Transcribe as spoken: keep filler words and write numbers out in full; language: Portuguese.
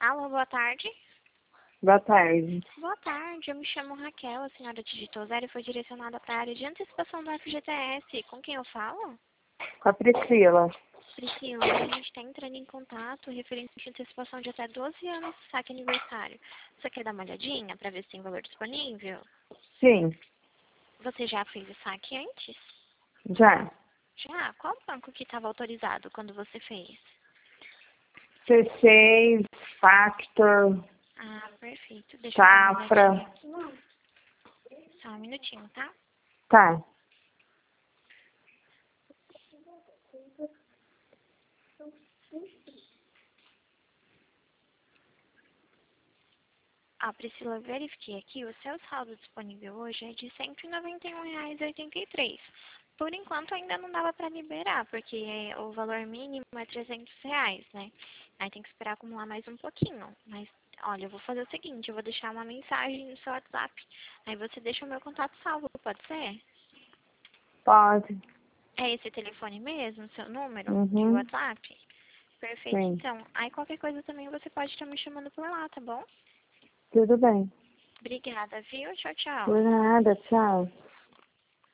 Alô, boa tarde. Boa tarde. Boa tarde, eu me chamo Raquel, a senhora digitou zero e foi direcionada para a área de antecipação do F G T S. Com quem eu falo? Com a Priscila. Priscila, a gente está entrando em contato referente à antecipação de até doze anos de saque aniversário. Você quer dar uma olhadinha para ver se tem valor disponível? Sim, Você já fez o saque antes? já. Já? Qual banco que estava autorizado quando você fez? C seis, Factor, Ah, perfeito. Deixa eu dar uma Safra. olhadinha aqui. Só um minutinho, tá? Tá. Ah, Priscila, eu verifiquei aqui, o seu saldo disponível hoje é de cento e noventa e um reais e oitenta e três centavos. Por enquanto ainda não dava para liberar, porque o valor mínimo é trezentos reais, né? Aí tem que esperar acumular mais um pouquinho. Mas, olha, eu vou fazer o seguinte, eu vou deixar uma mensagem no seu WhatsApp. Aí você deixa o meu contato salvo, pode ser? Pode. É esse telefone mesmo, seu número de Uhum. WhatsApp? Perfeito, Sim. então. Aí qualquer coisa também você pode estar me chamando por lá, tá bom? Tudo bem. Obrigada, viu? Tchau, tchau. Por nada, tchau.